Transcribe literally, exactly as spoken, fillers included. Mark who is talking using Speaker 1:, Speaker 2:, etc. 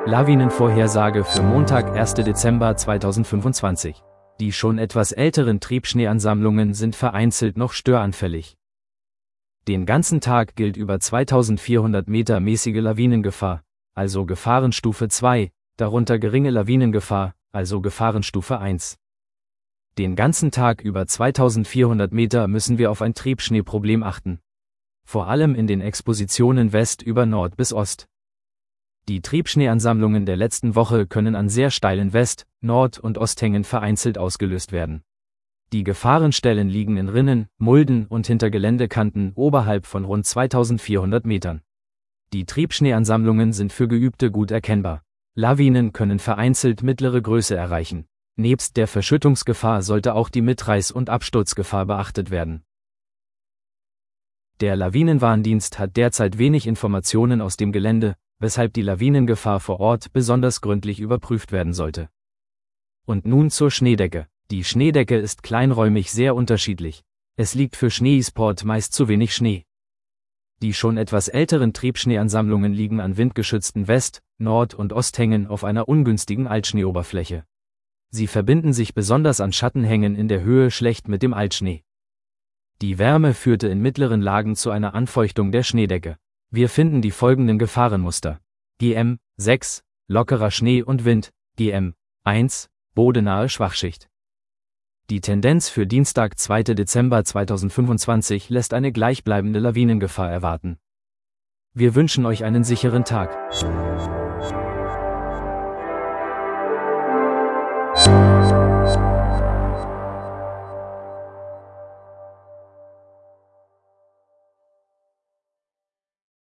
Speaker 1: Lawinenvorhersage für Montag, erster Dezember zweitausendfünfundzwanzig. Die schon etwas älteren Triebschneeansammlungen sind vereinzelt noch störanfällig. Den ganzen Tag gilt über zweitausendvierhundert Meter mäßige Lawinengefahr, also Gefahrenstufe zwei, darunter geringe Lawinengefahr, also Gefahrenstufe eins. Den ganzen Tag über zweitausendvierhundert Meter müssen wir auf ein Triebschneeproblem achten. Vor allem in den Expositionen West über Nord bis Ost. Die Triebschneeansammlungen der letzten Woche können an sehr steilen West-, Nord- und Osthängen vereinzelt ausgelöst werden. Die Gefahrenstellen liegen in Rinnen, Mulden und hinter Geländekanten oberhalb von rund zweitausendvierhundert Metern. Die Triebschneeansammlungen sind für Geübte gut erkennbar. Lawinen können vereinzelt mittlere Größe erreichen. Nebst der Verschüttungsgefahr sollte auch die Mitreiß- und Absturzgefahr beachtet werden. Der Lawinenwarndienst hat derzeit wenig Informationen aus dem Gelände, weshalb die Lawinengefahr vor Ort besonders gründlich überprüft werden sollte. Und nun zur Schneedecke. Die Schneedecke ist kleinräumig sehr unterschiedlich. Es liegt für Schneesport meist zu wenig Schnee. Die schon etwas älteren Triebschneeansammlungen liegen an windgeschützten West-, Nord- und Osthängen auf einer ungünstigen Altschneeoberfläche. Sie verbinden sich besonders an Schattenhängen in der Höhe schlecht mit dem Altschnee. Die Wärme führte in mittleren Lagen zu einer Anfeuchtung der Schneedecke. Wir finden die folgenden Gefahrenmuster. G M sechs, lockerer Schnee und Wind, G M eins, bodenahe Schwachschicht. Die Tendenz für Dienstag, zweiter Dezember zweitausendfünfundzwanzig lässt eine gleichbleibende Lawinengefahr erwarten. Wir wünschen euch einen sicheren Tag.